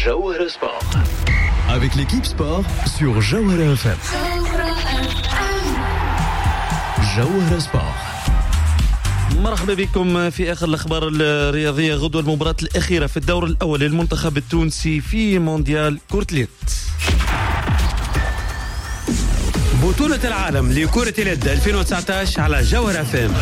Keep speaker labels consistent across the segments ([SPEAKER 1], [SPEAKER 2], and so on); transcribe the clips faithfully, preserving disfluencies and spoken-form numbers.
[SPEAKER 1] Jawahara Sport. Avec l'équipe sport sur Jawahara F M. Jawahara Sport.
[SPEAKER 2] مرحبا بكم في آخر الأخبار الرياضية. غدوة المباراة الأخيرة في الدور الأول للمنتخب التونسي في مونديال كرة اليد.
[SPEAKER 3] بطولة العالم لكرة اليد ألفين وتسعة عشر على جوهرة اف ام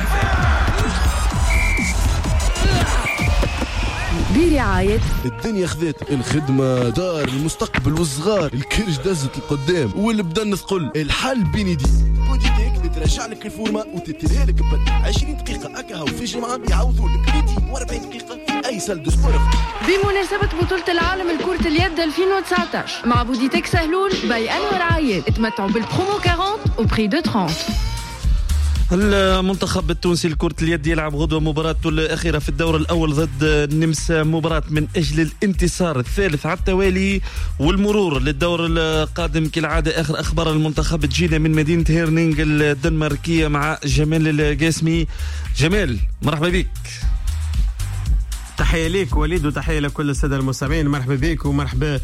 [SPEAKER 4] برعاية
[SPEAKER 5] الدنيا خذت الخدمة دار المستقبل والصغار الكرش دزت القدام واللي بدا نثقل الحل بينيدي بوديتيك ترجع لك الفورمة وتتريها لك بد عشرين دقيقة أكاها وفي جمعة يعوضوا لك مئتين وأربعين دقيقة في أي سال دو سبور.
[SPEAKER 4] بمناسبة بطولة العالم لكرة اليد ألفين وتسعة عشر مع بوديتيك سهلول باي أنور عايد اتمتعوا بالبرومو أربعين au prix de trente.
[SPEAKER 2] المنتخب التونسي لكرة اليد يلعب غدوة مباراته الأخيرة في الدور الأول ضد النمسا، مباراة من أجل الانتصار الثالث على التوالي والمرور للدور القادم. كالعادة آخر أخبار المنتخب تجينا من مدينة هيرنينغ الدنماركية مع جمال القاسمي. جمال مرحبا بك.
[SPEAKER 3] تحية ليك وليد وتحية لكل السادة المستمعين. مرحبا بك ومرحبا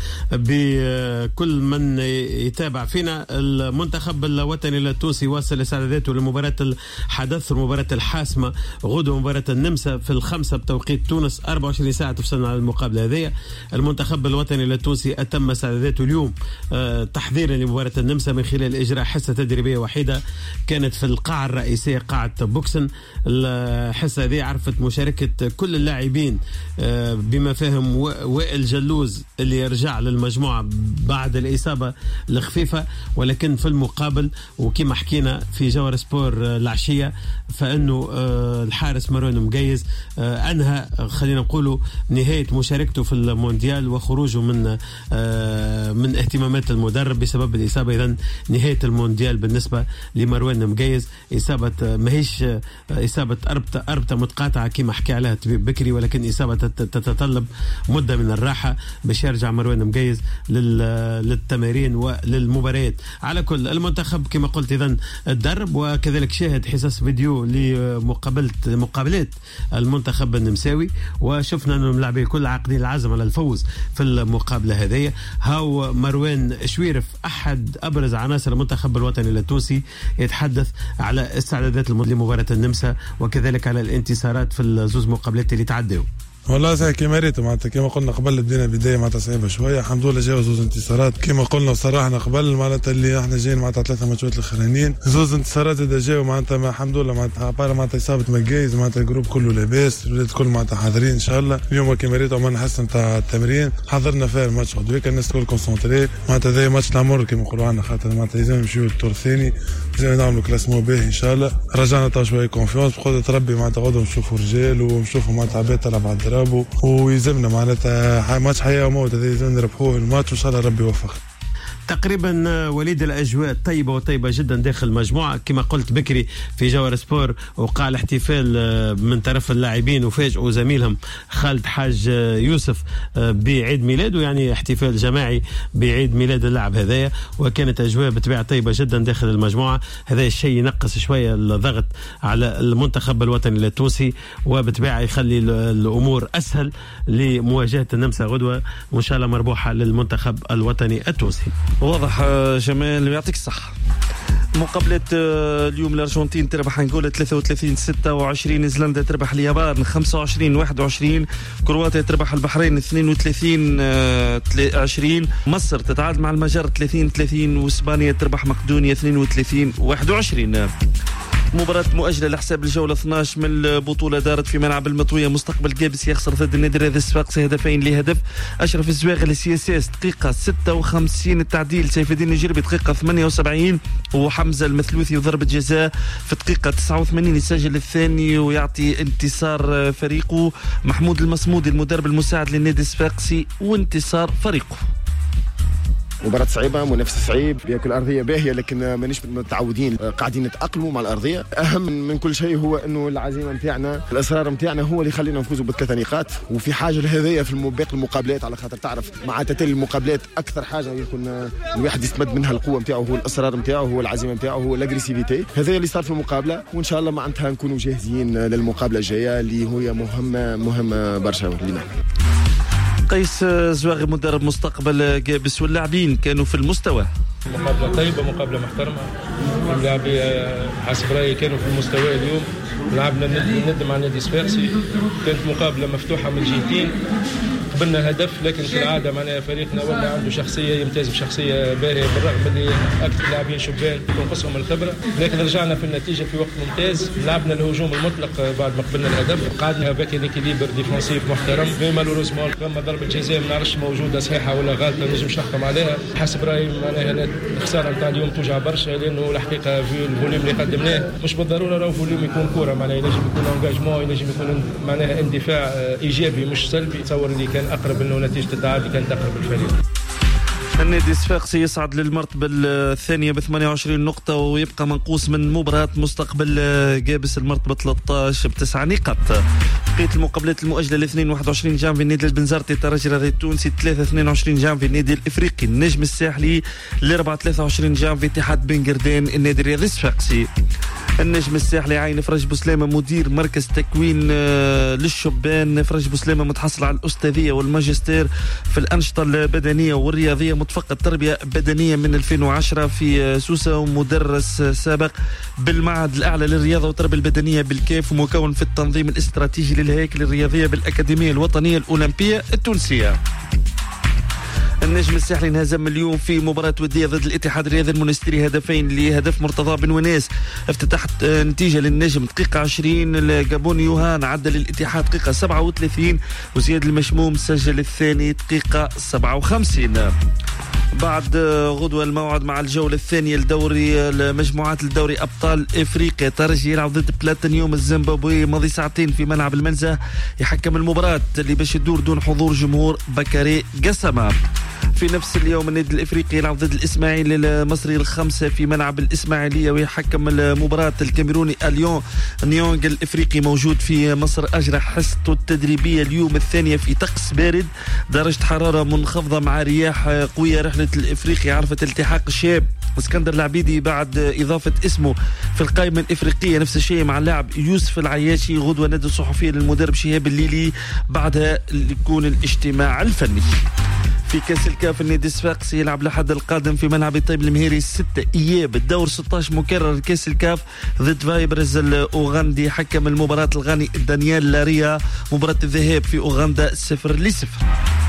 [SPEAKER 3] بكل من يتابع فينا. المنتخب الوطني التونسي واصل استعداداته لمباراة الحدث المباراة الحاسمة غدوة مباراة النمسا في الخمسة بتوقيت تونس أربعة وعشرين ساعة تفصلنا على المقابلة هذه. المنتخب الوطني التونسي أتم استعداداته اليوم تحضيرا لمباراة النمسا من خلال إجراء حصة تدريبية وحيدة كانت في القاعة الرئيسية قاعة بوكسن. الحصة هذه عرفت مشاركة كل اللاعبين بما فهم وائل جلوز اللي يرجع للمجموعة بعد الإصابة الخفيفة، ولكن في المقابل وكما حكينا في جوهرة سبور العشية فإنه الحارس مروان مقيز أنهى خلينا نقوله نهاية مشاركته في المونديال وخروجه من من اهتمامات المدرب بسبب الإصابة. إذن نهاية المونديال بالنسبة لمروان مقيز إصابة ماهيش إصابة أربطة أربطة متقاطعة كما حكي عليها الطبيب بكري، ولكن إصابة تتطلب مدة من الراحة باش يرجع مروان مقيز للتمارين وللمباريات. على كل المنتخب كما قلت إذن الدرب وكذلك شاهد حصص فيديو لمقابلة مقابلات المنتخب النمساوي، وشفنا أنهم لاعبين كل عاقدين العزم على الفوز في المقابلة هذه. هاو مروان شويرف أحد أبرز عناصر المنتخب الوطني التونسي يتحدث على استعدادات لمباراة النمسا وكذلك على الانتصارات في الزوز مقابلات اللي تعدوا.
[SPEAKER 6] والله صحيح كما ريت معناتها كما قلنا قبل بدينا بدايه معناتها صعيبه شويه، الحمد لله جاوا زوز انتصارات كما قلنا بصراحه قبل معناتها اللي احنا جايين معناتها ثلاثه ماتشات الاخرانيين زوز انتصارات زاد جاوا معناتها الحمد لله معناتها بار معناتها اصابه مقايز معناتها الجروب كله لاباس الولاد الكل معناتها حاضرين ان شاء الله. اليوم كما ريت عملنا حصه نتاع التمرين حضرنا فيها الماتش غدوه الناس الكل كونسونطري معناتها زي ماتش العمر كما نقولوا عندنا خاطر معناتها لازم نمشيو للدور الثاني لازم نعملوا كلاسمون باهي ان شاء الله. رجعنا تو شويه كونفيونس بقدره ربي معناتها غدوه نشوفوا رجال ونشوفوا معناتها عباد تلعب على الضرب ويلزمنا معناتها ماتش حياة وموت هذا لازم نربحوه الماتش وإن شاء الله ربي يوفق.
[SPEAKER 3] تقريبا وليد الأجواء طيبة وطيبة جدا داخل المجموعة كما قلت بكري في جوهرة سبور، وقع الاحتفال من طرف اللاعبين وفاجئوا زميلهم خالد حاج يوسف بعيد ميلاده، يعني احتفال جماعي بعيد ميلاد اللاعب هذايا، وكانت أجواء بطبيعة طيبة جدا داخل المجموعة. هذا الشيء ينقص شوية الضغط على المنتخب الوطني التونسي وبطبيعة يخلي الأمور أسهل لمواجهة النمسا غدوة وإن شاء الله مربوحة للمنتخب الوطني التونسي.
[SPEAKER 2] واضح جمال يعطيك الصحة. مقابلة اليوم الأرجنتين تربح أنغولا ثلاثة وثلاثين ستة وعشرين، نيوزيلندا تربح اليابان خمسة وعشرين واحد وعشرين، كرواتيا تربح البحرين اثنين وثلاثين عشرين، مصر تتعادل مع المجر ثلاثين ثلاثين، وإسبانيا تربح مقدونيا اثنين وثلاثين واحد وعشرين. مباراة مؤجلة لحساب الجولة اثني عشر من البطولة دارت في ملعب المطوية. مستقبل قابس يخسر ضد النادي الرياضي الصفاقسي هدفين لهدف. أشرف الزواغل السي اس اس دقيقة ستة وخمسين التعديل، سيف الدين الجربي دقيقة ثمانية وسبعين، وحمزة المثلوثي وضربة جزاء في دقيقة تسعة وثمانين يسجل الثاني ويعطي انتصار فريقه. محمود المصمودي المدرب المساعد للنادي الصفاقسي وانتصار فريقه.
[SPEAKER 7] مباراة صعيبة، منافسة صعيب، بياكل أرضية باهية لكن مانيش متعودين، قاعدين نتأقلموا مع الأرضية. أهم من كل شيء هو إنه العزيمة متاعنا، الإصرار متاعنا هو اللي يخلينا نفوزوا بثلاثة نقاط، وفي حاجة لهذية في باقي المقابلات على خاطر تعرف مع تتالي المقابلات أكثر حاجة يكون الواحد يستمد منها القوة متاعه هو الإصرار متاعه، هو العزيمة متاعه، هو الأجريسيفيتي. هذا اللي صار في المقابلة، وإن شاء الله معناتها نكونوا جاهزين للمقابلة الجاية اللي هي مهمة مهمة برشا لنا.
[SPEAKER 2] قيس زواغي مدرب مستقبل قابس واللاعبين كانوا في المستوى.
[SPEAKER 8] مقابلة طيبة، مقابلة محترمة. اللاعبين حسب رأيي كانوا في المستوى اليوم. لعبنا ند مع نادي صفاقسي، كانت مقابلة مفتوحة من جهتين. قبلنا هدف، لكن كالعادة معناها فريقنا ولا عنده شخصية، يمتاز بشخصية باهية بالرغم اللي أكثر لاعبين شبان تنقصهم الخبرة، لكن رجعنا في النتيجة في وقت ممتاز. لعبنا الهجوم المطلق بعد ما قبلنا الهدف، قعدنا باكي ليكيليبر ديفونسيف محترم. في مالوروزمون كما ضربة جزاء ما نعرفش موجودة صحيحة ولا غلطة، نجمش نحكم عليها. حسب رأيي معناها الخسارة نتاع اليوم توجع برشا، لأنه الحقيقة في الفوليوم اللي قدمناه مش بالضرورة راهو فوليوم يكون كورة، معناها ينجم يكون انجاجمون، ينجم يكون معناها اندفاع إيجابي مش سلبي. تصور اللي كان أقرب إنه نتيجة التعادل كانت أقرب الفريق.
[SPEAKER 2] النادي الصفاقسي يصعد للمرتبة الثانية ب ثمانية وعشرين نقطة ويبقى منقوص من مباراة مستقبل قابس المرتبة ثلاثة عشر بتسع نقاط. بقية المقابلات المؤجلة الاثنين واحد وعشرين جانفي النادي البنزرتي الترجي الرياضي التونسي، ثلاثة اثنين وعشرين جانفي النادي الإفريقي النجم الساحلي، الأربعة ثلاثة وعشرين جانفي اتحاد بن قردان النادي الرياضي الصفاقسي. النجم الساحلي عين فرج بوسلامة مدير مركز تكوين للشبان. فرج بوسلامة متحصل على الأستاذية والماجستير في الأنشطة البدنية والرياضية، متفقد تربية بدنية من ألفين وعشرة في سوسة، ومدرس سابق بالمعهد الأعلى للرياضة والتربية البدنية بالكيف، ومكون في التنظيم الاستراتيجي للهياكل الرياضية بالأكاديمية الوطنية الأولمبية التونسية. النجم الساحلي انهزم اليوم في مباراة ودية ضد الاتحاد الرياضي المونستيري هدفين لهدف مرتضى بن وناس. افتتحت نتيجة للنجم دقيقة عشرين، الجابوني يوهان عدل الاتحاد دقيقة سبعة وثلاثين، وزياد المشموم سجل الثاني دقيقة سبعة وخمسين. بعد غدوة الموعد مع الجولة الثانية لدوري المجموعات الدوري أبطال إفريقيا، ترجي يلعب ضد بلاتينيوم الزيمبابوي. ماضي ساعتين في ملعب المنزه يحكم المباراة اللي باش تدور دون حضور جمهور بكاري قسمة. في نفس اليوم النادي الافريقي يلعب ضد الاسماعيلي المصري الخمسه في ملعب الاسماعيليه، ويحكم المباراه الكاميروني اليون نيونغ. الافريقي موجود في مصر، اجرى حصته التدريبيه اليوم الثانيه في طقس بارد، درجه حراره منخفضه مع رياح قويه. رحله الافريقي عرفت التحاق الشاب اسكندر العبيدي بعد اضافه اسمه في القائمه الافريقيه، نفس الشيء مع اللاعب يوسف العياشي. غدوه ندوه صحفيه للمدرب شهاب الليلي، بعدها يكون الاجتماع الفني. في كاس الكاف النادي الصفاقسي يلعب لحد القادم في ملعب الطيب المهيري ستة اياب الدور ستة عشر مكرر كاس الكاف ضد فايبرز الاوغندي. حكم المباراة الغاني دانيال لاريا، مباراة الذهاب في اوغندا صفر لصفر.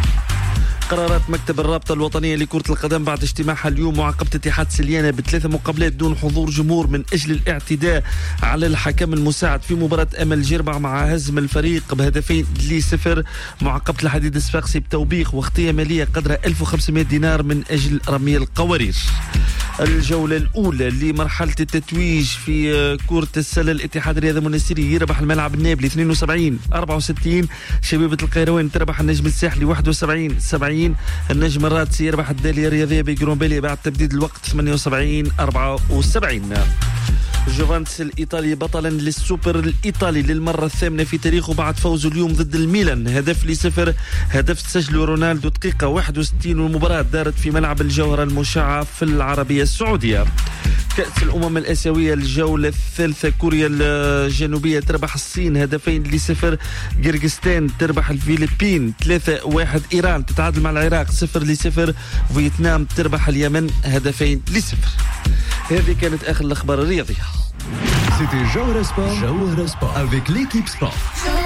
[SPEAKER 2] قرارات مكتب الرابطة الوطنية لكرة القدم بعد اجتماعها اليوم معاقبة اتحاد سليانة بثلاثة مقابلات دون حضور جمهور من أجل الاعتداء على الحكم المساعد في مباراة أمل جربع مع هزم الفريق بهدفين لصفر. معاقبة الحديد الصفاقسي بتوبيخ واغطية مالية قدر ألف وخمسمائة دينار من أجل رمي القوارير. الجولة الأولى لمرحلة التتويج في كرة السلة، الاتحاد الرياضي المونستيري يربح الملعب النابلي اثنين وسبعين أربعة وستين، شبيبة القيروان تربح النجم الساحلي واحد وسبعين سبعين، النجم الرادسي يربح الدالية الرياضية بجرومبيلي بعد تبديد الوقت ثمانية وسبعين أربعة وسبعين. جوفانتس الإيطالي بطلا للسوبر الإيطالي للمرة الثامنة في تاريخه بعد فوزه اليوم ضد الميلان هدف لصفر، هدف سجله رونالدو دقيقة واحد وستين، والمباراة دارت في ملعب الجوهرة المشعة في العربية السعودية. كأس الأمم الآسيوية الجولة الثالثة، كوريا الجنوبية تربح الصين هدفين لصفر، قرغيزستان تربح الفلبين ثلاثة واحد، إيران تتعادل مع العراق صفر لصفر، فيتنام تربح اليمن هدفين لصفر. هذه كانت آخر الأخبار الرياضية.
[SPEAKER 1] C'était Jawara Sport, Jawara Sport avec l'équipe sport.